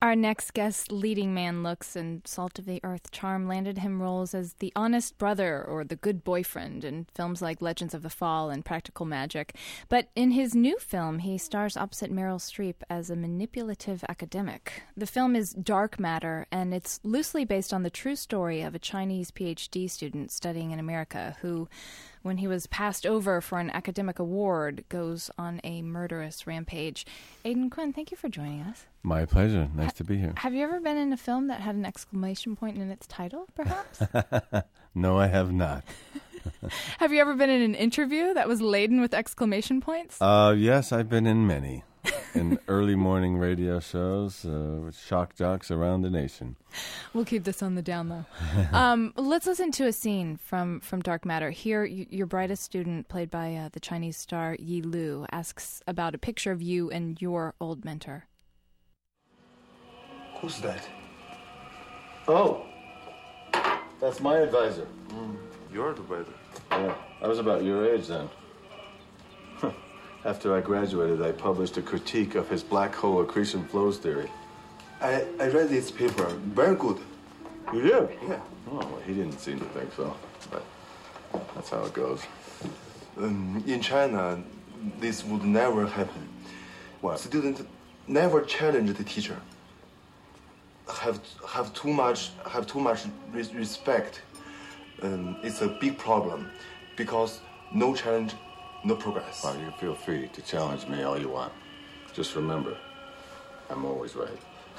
Our next guest's leading man looks and salt-of-the-earth charm landed him roles as the honest brother or the good boyfriend in films like Legends of the Fall and Practical Magic. But in his new film, he stars opposite Meryl Streep as a manipulative academic. The film is Dark Matter, and it's loosely based on the true story of a Chinese PhD student studying in America who, when he was passed over for an academic award, goes on a murderous rampage. Aidan Quinn, thank you for joining us. My pleasure. Nice to be here. Have you ever been in a film that had an exclamation point in its title, perhaps? No, I have not. Have you ever been in an interview that was laden with exclamation points? Yes, I've been in many. In early morning radio shows with shock jocks around the nation. We'll keep this on the down low. Let's listen to a scene from Dark Matter. Here, your brightest student, played by the Chinese star Yi Lu, asks about a picture of you and your old mentor. Who's that? Oh, that's my advisor. Your advisor. Yeah, I was about your age then. After I graduated, I published a critique of his black hole accretion flows theory. I read this paper. Very good. You did? Yeah. Oh, well, he didn't seem to think so, but that's how it goes. In China, this would never happen. What? Students never challenge the teacher. Have too much respect. It's a big problem because no challenge, no progress. Well, you feel free to challenge me all you want. Just remember, I'm always right.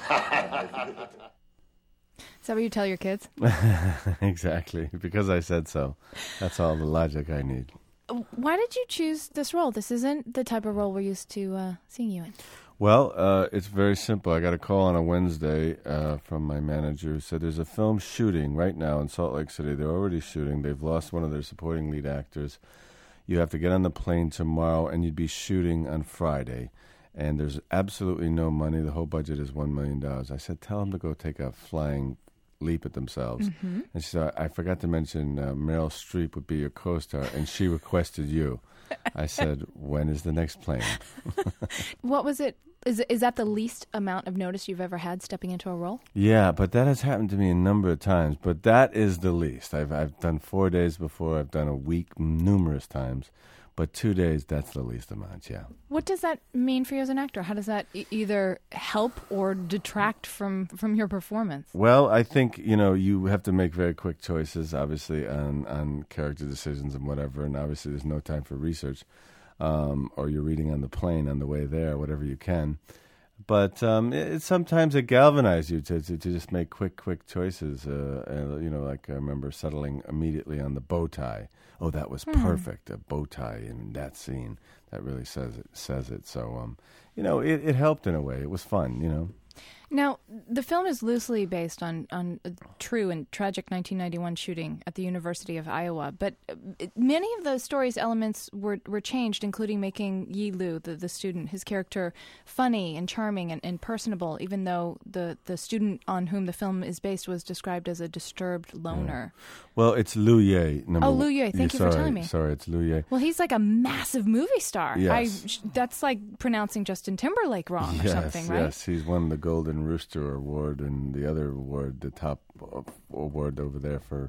Is that what you tell your kids? Exactly. Because I said so. That's all the logic I need. Why did you choose this role? This isn't the type of role we're used to seeing you in. Well, it's very simple. I got a call on a Wednesday from my manager who said there's a film shooting right now in Salt Lake City. They're already shooting. They've lost one of their supporting lead actors. You have to get on the plane tomorrow, and you'd be shooting on Friday. And there's absolutely no money. The whole budget is $1 million. I said, tell them to go take a flying leap at themselves. Mm-hmm. And she said, I forgot to mention Meryl Streep would be your co-star, and she requested you. I said, when is the next plane? What was it? Is that the least amount of notice you've ever had stepping into a role? Yeah, but that has happened to me a number of times. But that is the least. I've done 4 days before. I've done a week numerous times. But 2 days, that's the least amount, yeah. What does that mean for you as an actor? How does that either help or detract from your performance? Well, I think, you have to make very quick choices, obviously, on character decisions and whatever. And obviously, there's no time for research. Or you're reading on the plane on the way there, whatever you can. But sometimes it galvanizes you to just make quick choices. Like I remember settling immediately on the bow tie. Oh, that was perfect, a bow tie in that scene. That really says it. So, it helped in a way. It was fun, Now, the film is loosely based on a true and tragic 1991 shooting at the University of Iowa, but many of the story's elements were changed, including making Yi Lu, the student, his character, funny and charming and personable, even though the student on whom the film is based was described as a disturbed loner. Yeah. Well, it's Liu Ye. Liu Ye. Thank you for telling me. Sorry, it's Liu Ye. Well, he's like a massive movie star. Yes. That's like pronouncing Justin Timberlake wrong or something, right? Yes, he's won the Golden Rooster Award and the other award, the top award over there for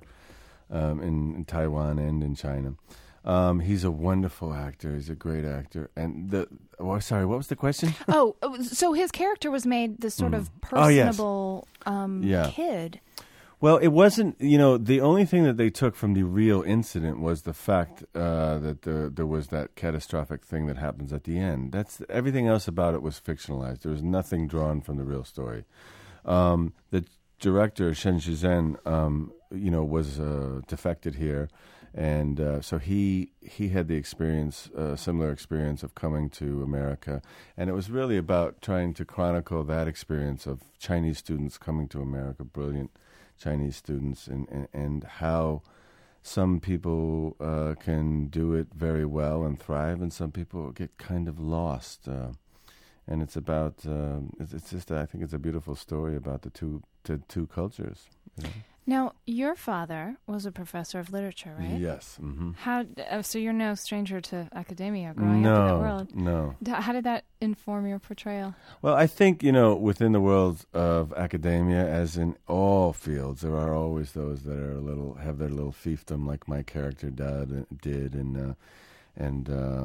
in Taiwan and in China. He's a wonderful actor. He's a great actor. And sorry, what was the question? So his character was made this sort of personable kid. Well, it wasn't, the only thing that they took from the real incident was the fact that there was that catastrophic thing that happens at the end. Everything else about it was fictionalized. There was nothing drawn from the real story. The director, Shen Shizhen, was defected here. And so he had the experience, similar experience of coming to America. And it was really about trying to chronicle that experience of Chinese students coming to America, brilliant Chinese students, and how some people can do it very well and thrive, and some people get kind of lost. And it's about, it's just, I think it's a beautiful story about the two cultures. Now, your father was a professor of literature, right? Yes. Mm-hmm. So you're no stranger to academia growing up in that world. No. How did that inform your portrayal? Well, I think, within the world of academia, as in all fields, there are always those that are have their little fiefdom, like my character did, and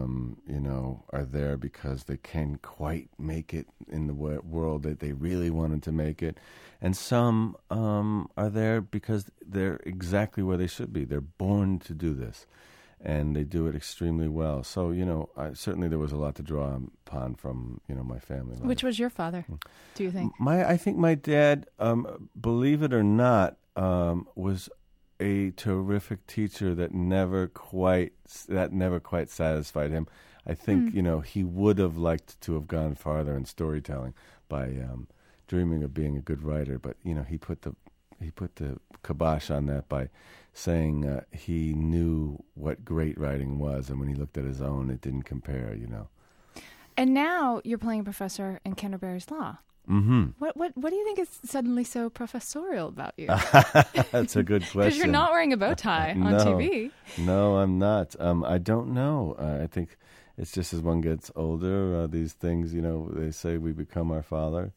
are there because they can't quite make it in the world that they really wanted to make it. And some are there because they're exactly where they should be. They're born to do this, and they do it extremely well. So, certainly there was a lot to draw upon from, my family life. Which was your father, do you think? I think my dad, believe it or not, was a terrific teacher that never quite satisfied him. I think he would have liked to have gone farther in storytelling by dreaming of being a good writer, but he put the kibosh on that by saying he knew what great writing was, and when he looked at his own, it didn't compare. And now you're playing a professor in Canterbury's Law. Mm-hmm. What do you think is suddenly so professorial about you? That's a good question. Because you're not wearing a bow tie on TV. No, I'm not. I don't know. I think it's just as one gets older, these things, they say we become our father.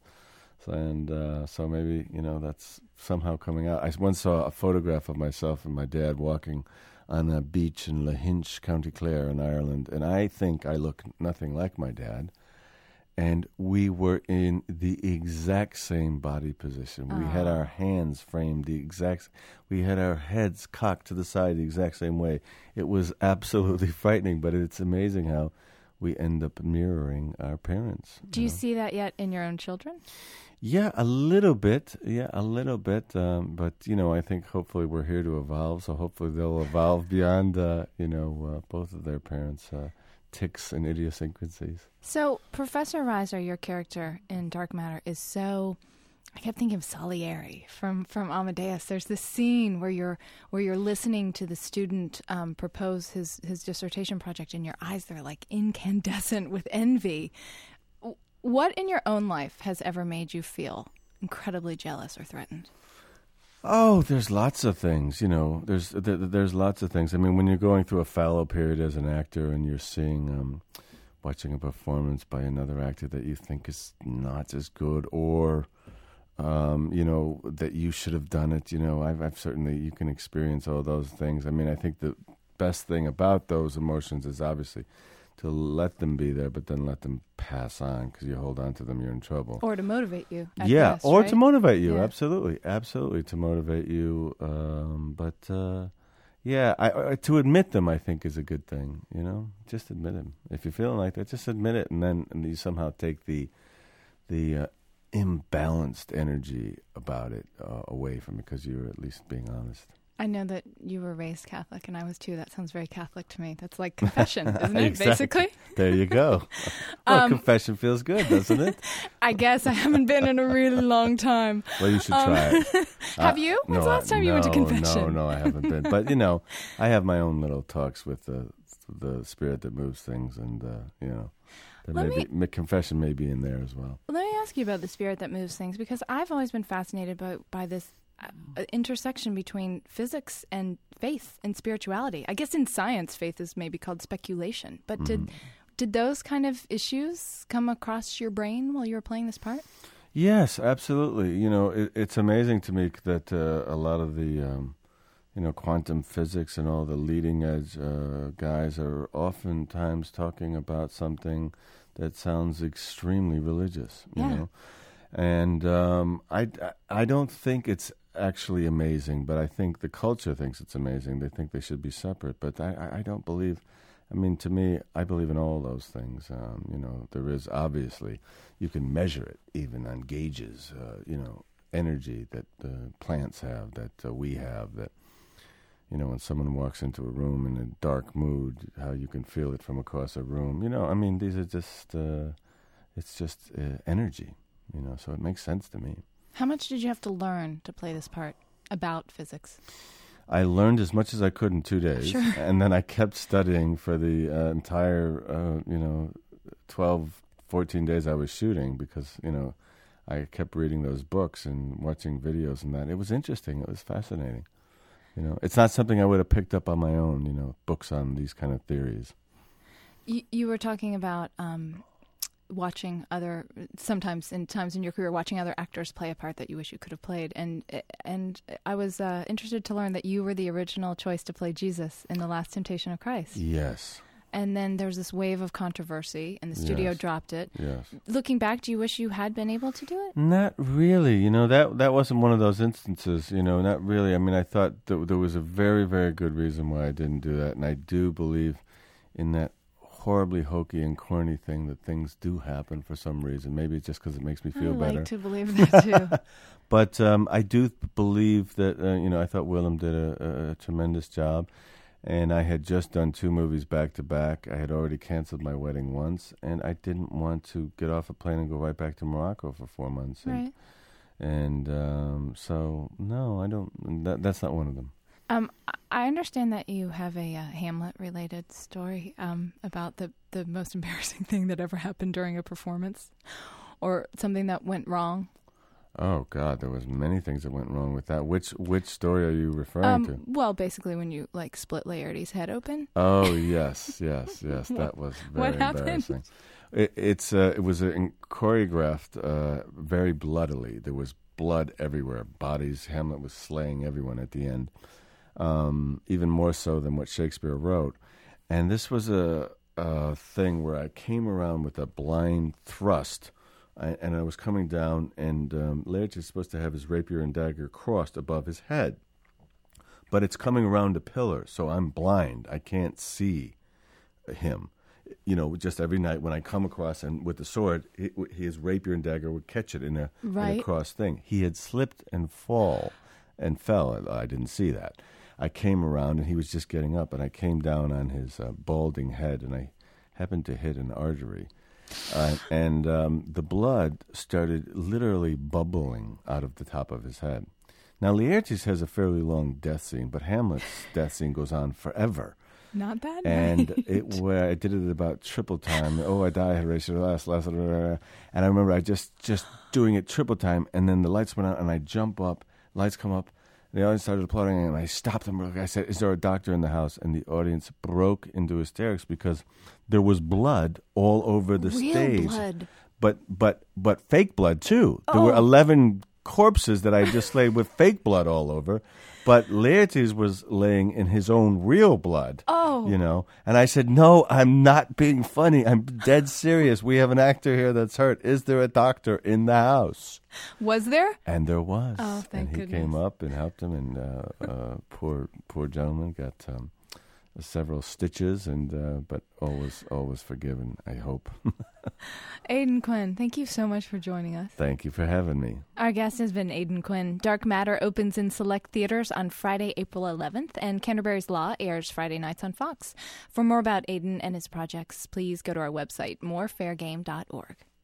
So maybe, that's somehow coming out. I once saw a photograph of myself and my dad walking on a beach in Lahinch, County Clare in Ireland, and I think I look nothing like my dad. And we were in the exact same body position. We had our hands framed we had our heads cocked to the side the exact same way. It was absolutely frightening, but it's amazing how we end up mirroring our parents. Do you see that yet in your own children? Yeah, a little bit. But, I think hopefully we're here to evolve, so hopefully they'll evolve beyond, both of their parents' tics and idiosyncrasies. So Professor Reiser, your character in Dark Matter, is so... I kept thinking of Salieri from Amadeus. There's this scene where you're listening to the student propose his dissertation project, and your eyes, they're like incandescent with envy. What in your own life has ever made you feel incredibly jealous or threatened? Oh, there's lots of things, there's lots of things. I mean, when you're going through a fallow period as an actor and you're seeing, watching a performance by another actor that you think is not as good, or, that you should have done it, I've certainly, you can experience all those things. I mean, I think the best thing about those emotions is obviously to let them be there, but then let them pass on, because you hold on to them, you're in trouble. Or to motivate you. Best, or right? To motivate you, yeah. Absolutely, to motivate you. To admit them, I think, is a good thing. Just admit them. If you're feeling like that, just admit it, and you somehow take the imbalanced energy about it away from it, because you're at least being honest. I know that you were raised Catholic, and I was too. That sounds very Catholic to me. That's like confession, isn't it, exactly. Basically? There you go. Well, confession feels good, doesn't it? I guess. I haven't been in a really long time. Well, you should try it. Have you? When's the last time you went to confession? No, I haven't been. But, I have my own little talks with the spirit that moves things, and, confession may be in there as well. Let me ask you about the spirit that moves things, because I've always been fascinated by this intersection between physics and faith and spirituality. I guess in science, faith is maybe called speculation. But did those kind of issues come across your brain while you were playing this part? Yes, absolutely. It's amazing to me that a lot of the quantum physics and all the leading edge guys are oftentimes talking about something that sounds extremely religious. You know. And I don't think it's actually amazing, but I think the culture thinks it's amazing. They think they should be separate, but I don't believe. I mean, to me, I believe in all those things. There is obviously, you can measure it even on gauges. Energy that plants have, that we have, that when someone walks into a room in a dark mood, how you can feel it from across a room. These are just it's just energy. So it makes sense to me. How much did you have to learn to play this part about physics? I learned as much as I could in 2 days. Sure. And then I kept studying for the entire, 12, 14 days I was shooting, because, I kept reading those books and watching videos and that. It was interesting. It was fascinating. It's not something I would have picked up on my own, books on these kind of theories. You were talking about watching sometimes in times in your career, watching other actors play a part that you wish you could have played. And I was interested to learn that you were the original choice to play Jesus in The Last Temptation of Christ. Yes. And then there was this wave of controversy, and the studio dropped it. Yes. Looking back, do you wish you had been able to do it? Not really. That wasn't one of those instances, not really. I mean, I thought there was a very, very good reason why I didn't do that. And I do believe in that horribly hokey and corny thing that things do happen for some reason. Maybe it's just because it makes me feel better. I like to believe that, too. But I do believe that, I thought Willem did a tremendous job. And I had just done 2 movies back to back. I had already canceled my wedding once, and I didn't want to get off a plane and go right back to Morocco for 4 months. Right. And so, no, I don't. That's not one of them. I understand that you have a Hamlet-related story about the most embarrassing thing that ever happened during a performance, or something that went wrong. Oh God, there was many things that went wrong with that. Which story are you referring to? Well, basically when you split Laertes' head open. Oh yes. That was very embarrassing. It was choreographed very bloodily. There was blood everywhere, bodies. Hamlet was slaying everyone at the end, even more so than what Shakespeare wrote. And this was a thing where I came around with a blind thrust. And I was coming down, and Laertes is supposed to have his rapier and dagger crossed above his head. But it's coming around a pillar, so I'm blind. I can't see him. Just every night when I come across and with the sword, his rapier and dagger would catch it in a cross thing. He had slipped and fell. I didn't see that. I came around, and he was just getting up, and I came down on his balding head, and I happened to hit an artery. And the blood started literally bubbling out of the top of his head. Now, Laertes has a fairly long death scene, but Hamlet's death scene goes on forever. Not that And night. I did it at about triple time. Oh, I die, last. And I remember I just doing it triple time, and then the lights went out, and I jump up, lights come up, the audience started applauding, and I stopped them. I said, "Is there a doctor in the house?" And the audience broke into hysterics because there was blood all over the stage. Blood. But fake blood too. There were 11 corpses that I just laid with fake blood all over. But Laertes was laying in his own real blood. Oh. And I said, "No, I'm not being funny. I'm dead serious. We have an actor here that's hurt. Is there a doctor in the house?" Was there? And there was. Oh, thank goodness. And he came up and helped him, and poor gentleman got several stitches, but always forgiven, I hope. Aidan Quinn, thank you so much for joining us. Thank you for having me. Our guest has been Aidan Quinn. Dark Matter opens in select theaters on Friday, April 11th, and Canterbury's Law airs Friday nights on Fox. For more about Aidan and his projects, please go to our website, morefairgame.org.